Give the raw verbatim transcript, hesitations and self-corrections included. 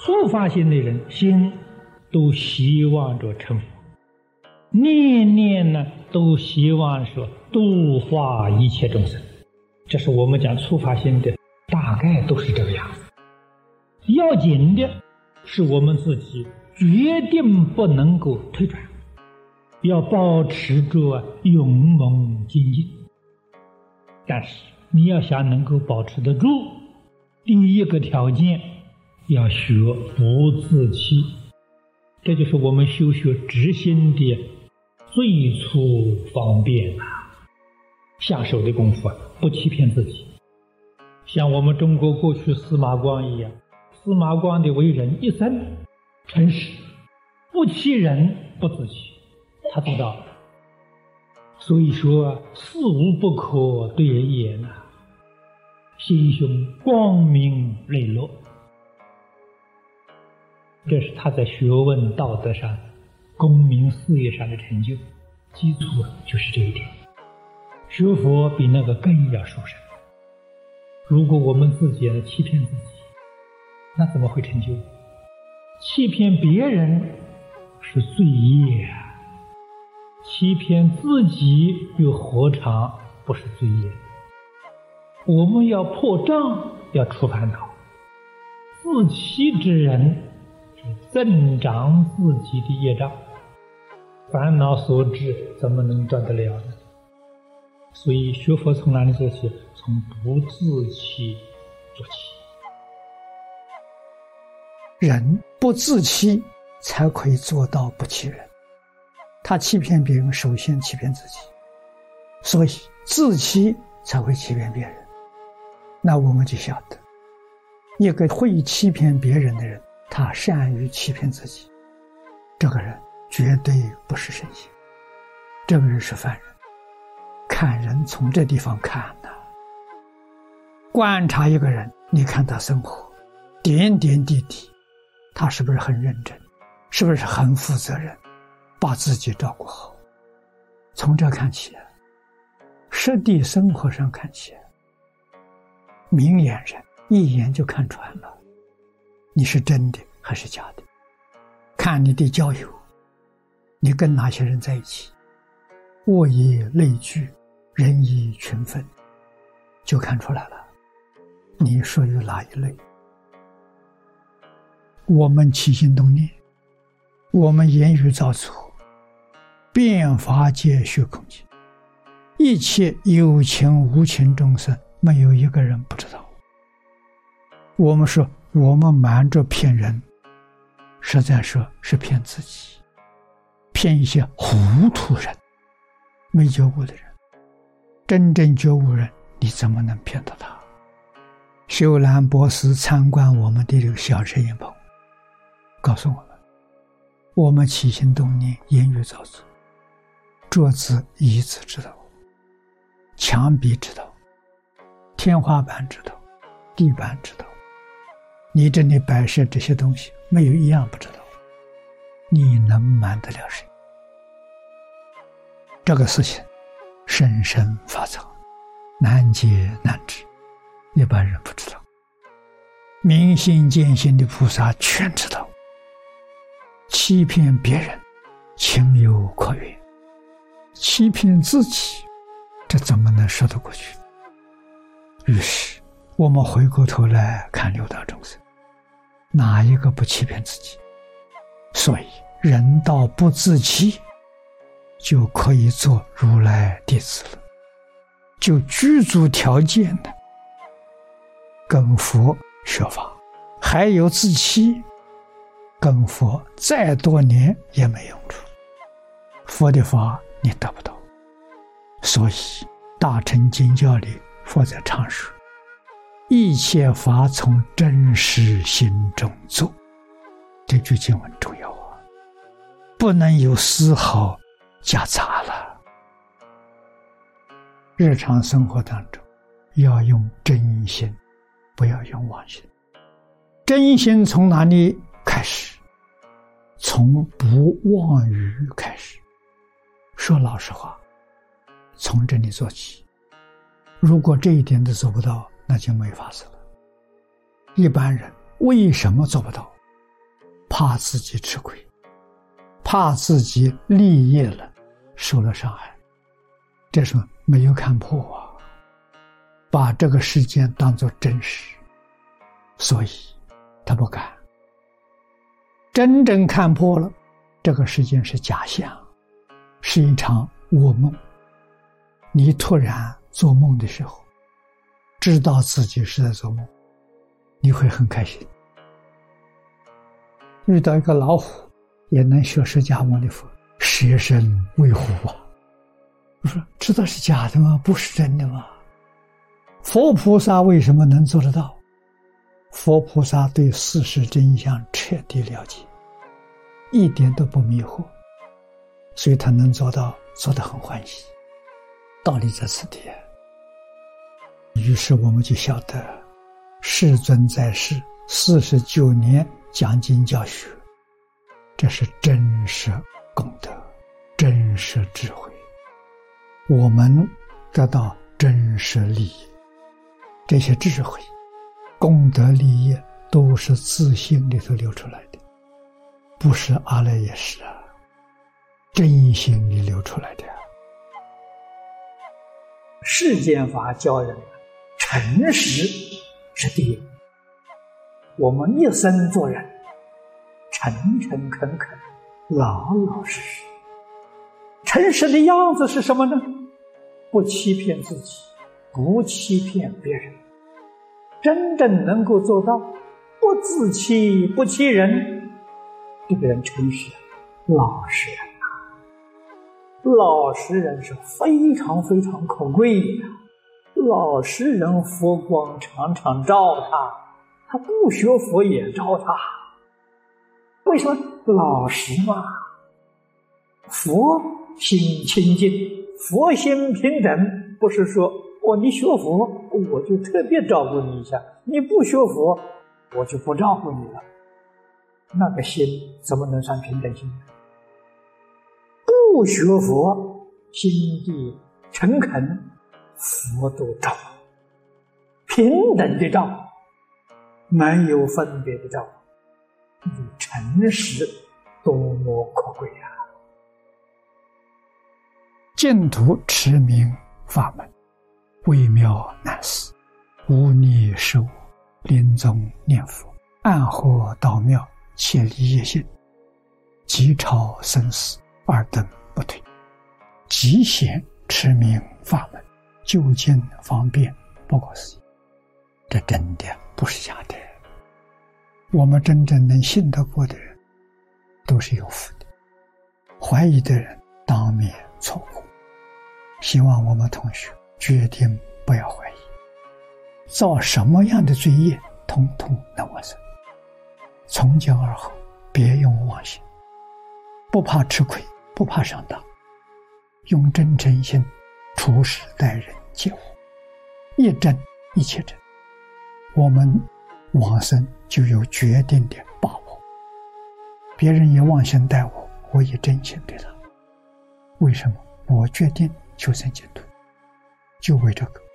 初发心的人，心都希望着成佛，念念呢都希望说度化一切众生。这是我们讲初发心的，大概都是这个样子。要紧的是我们自己决定不能够退转，要保持着勇猛精进。但是你要想能够保持得住，第一个条件要学不自欺，这就是我们修学直心的最初方便啊，下手的功夫啊，不欺骗自己。像我们中国过去司马光一样，司马光的为人一生诚实，不欺人不自欺，他做到了。所以说事无不可对人言啊，心胸光明磊落，这是他在学问道德上、功名事业上的成就，基础就是这一点。学佛比那个更要殊胜。如果我们自己来欺骗自己，那怎么会成就？欺骗别人是罪业啊，欺骗自己又何尝不是罪业？我们要破障，要除烦恼。自欺之人是增长自己的业障，烦恼所致，怎么能断得了呢？所以学佛从哪里做起？从不自欺做起。 人不自欺，才可以做到不欺人。他欺骗别人，首先欺骗自己，所以自欺才会欺骗别人。那我们就晓得，一个会欺骗别人的人，他善于欺骗自己，这个人绝对不是圣贤，这个人是犯人。看人从这地方看呢、啊，观察一个人，你看他生活点点滴滴，他是不是很认真，是不是很负责任，把自己照顾好。从这看起来，实地生活上看起来，明眼人一眼就看穿了你是真的还是假的。看你的交友，你跟哪些人在一起，物以类聚，人以群分，就看出来了你属于哪一类。我们起心动念，我们言语造作，遍法界虚空界，一切有情无情众生，没有一个人不知道。我们说我们瞒着骗人，实在说是骗自己，骗一些糊涂人，没觉悟的人。真正觉悟人，你怎么能骗到他？修兰博士参观我们的这个小摄影棚，告诉我们，我们起心动念，言语造作，桌子椅子知道，墙壁知道，天花板知道，地板知道，你这里摆设这些东西，没有一样不知道，你能瞒得了谁？这个事情深深法藏，难解难知，一般人不知道。明心见性的菩萨全知道。欺骗别人情有可原，欺骗自己，这怎么能说得过去？于是我们回过头来看六道众生，哪一个不欺骗自己？所以人道不自欺，就可以做如来弟子了，就具足条件的跟佛学法。还有自欺，跟佛再多年也没用处，佛的法你得不到。所以大乘经教里佛在常说，一切法从真实心中做，这句经文重要啊，不能有丝毫夹杂了。日常生活当中要用真心，不要用妄心。真心从哪里开始？从不妄语开始。说老实话，从这里做起。如果这一点都做不到，那就没法子了。一般人为什么做不到？ 怕自己吃亏，怕自己立业了受了伤害，这是没有看破啊，把这个世间当作真实，所以他不敢。真正看破了，这个世间是假象，是一场噩梦。你突然做梦的时候，知道自己是在做梦，你会很开心。遇到一个老虎，也能学释迦牟尼佛，舍身为虎啊！我说，知道是假的吗？不是真的吗？佛菩萨为什么能做得到？佛菩萨对事实真相彻底了解，一点都不迷惑，所以他能做到，做得很欢喜。道理在此地。于是我们就晓得，世尊在世四十九年讲经教学，这是真实功德，真实智慧，我们得到真实利益。这些智慧功德利益都是自性里头流出来的，不是阿赖耶识啊，真心里流出来的。世间法教人诚实是第一，我们一生做人诚诚恳恳，老老实实。诚实的样子是什么呢？不欺骗自己，不欺骗别人，真正能够做到不自欺不欺人，这个人诚实老实人啊。老实人是非常非常可贵的，老实人佛光常常照他，他不学佛也照他。为什么？老实嘛。佛心清净，佛心平等，不是说哦，你学佛我就特别照顾你一下，你不学佛我就不照顾你了，那个心怎么能算平等心？不学佛心地诚恳，佛都照，平等的照，没有分别的照，诚实多么可贵啊！净土持名法门，微妙难思，无逆事物，临终念佛，暗合道妙，切离业性，即超生死，二等不退。极显持名法门，究竟方便，不可思议。这真的不是假的。我们真正能信得过的人，都是有福的。怀疑的人当面错过。希望我们同学决定不要怀疑，造什么样的罪业，统统能完成。从今而后，别用妄心，不怕吃亏，不怕上当，用真诚心处事待人接物，一真一切真，我们往生就有决定的把握。别人也妄心待我，我也真心对他。为什么？我决定求生净土，就为这个。